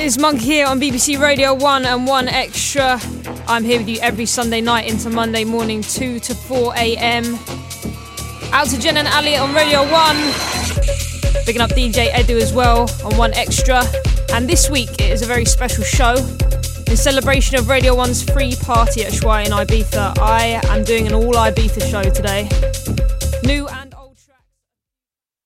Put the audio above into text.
is Monkey here on BBC Radio 1 and 1 Extra. I'm here with you every Sunday night into Monday morning, 2 to 4 a.m. Out to Jen and Ali on Radio 1. Picking up DJ Edu as well on 1 Extra. And this week it is a very special show. In celebration of Radio 1's free party at Ushuaia in Ibiza, I am doing an all Ibiza show today. New and